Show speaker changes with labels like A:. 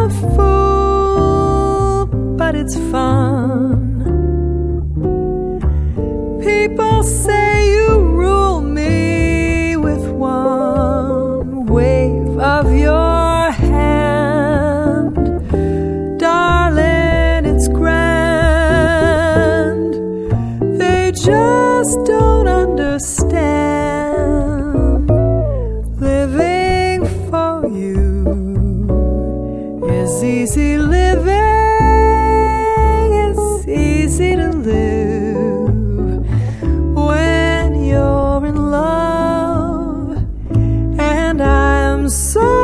A: a fool, but it's fun. People say you rule me with one wave of your hand. Darling, it's grand. They just don't understand. Living for you is easy living. It's easy to live when you're in love. And I'm so